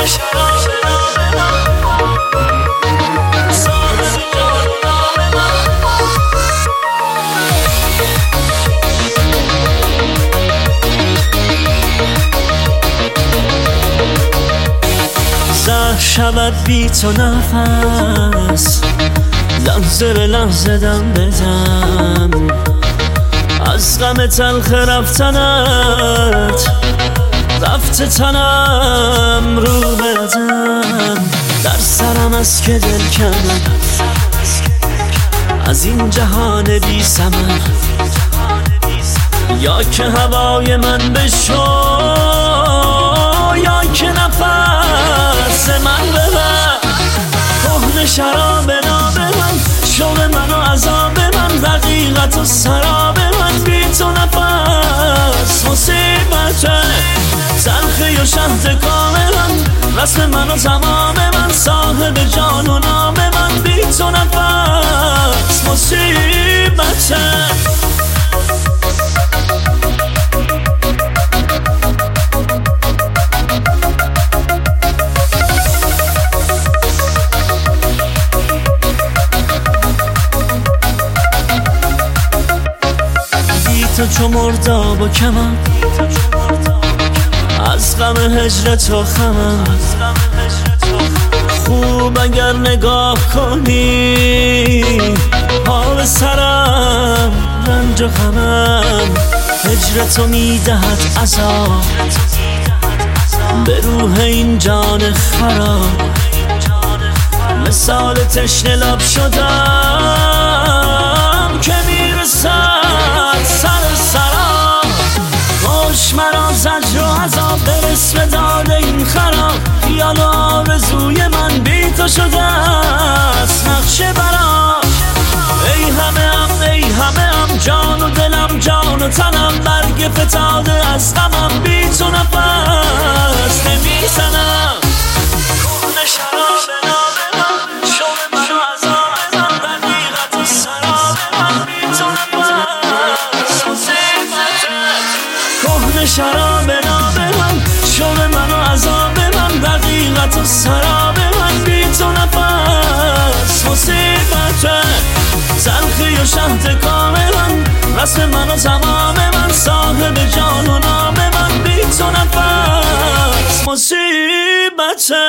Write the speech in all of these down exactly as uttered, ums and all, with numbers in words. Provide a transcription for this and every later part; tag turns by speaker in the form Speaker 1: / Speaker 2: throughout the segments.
Speaker 1: زهر شود بی تو نفس، لحظه به لحظه دم بدم از غم تلخ رفتنت، رفته تنم رو بدم. در سرم است که دل کنم از این جهان بی ثمر، یا که هوای من بشو یا که نفس من ببر. کهنه شراب ناب من، شوق من و عذاب من، حقیقت و سراب من، بی تو نفس مصیبته. تلخی و شهد کاملا رسم من و تمام من، صاحب جان و نام من، بی تو نفس مصیبته. تو چو مرداب و کمم، از غم هجر تو خمم. خوب اگر نگاه کنی حال سرم، رنج و غمم. هجر تو میدهد عذاب به روح این جان خراب، مثال تشنه لب شدم که میرسد سر سرا. خوش مرا زجر و عذاب برس به داد این خراب، خیال و آرزوی من بی تو شده است نقشه برا. ای همه هم ای همه هم جان و دلم جان و تنم، برگ فتاده از غمم، بی تو نفس نمیزنم. کهنه شراب ناب من، شوق من و عذاب من، حقیقت و سراب من، بی تو نفس مصیبته. کهنه شراب ناب من، شوق من و عذاب من، حقیقت و سراب من، بی تو نفس مصیبته. تلخی و شهد کاملا رسم من و تمام من، صاحب جان و نام من، بی تو نفس مصیبته.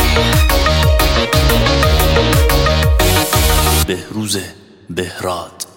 Speaker 2: بهروز بهراد.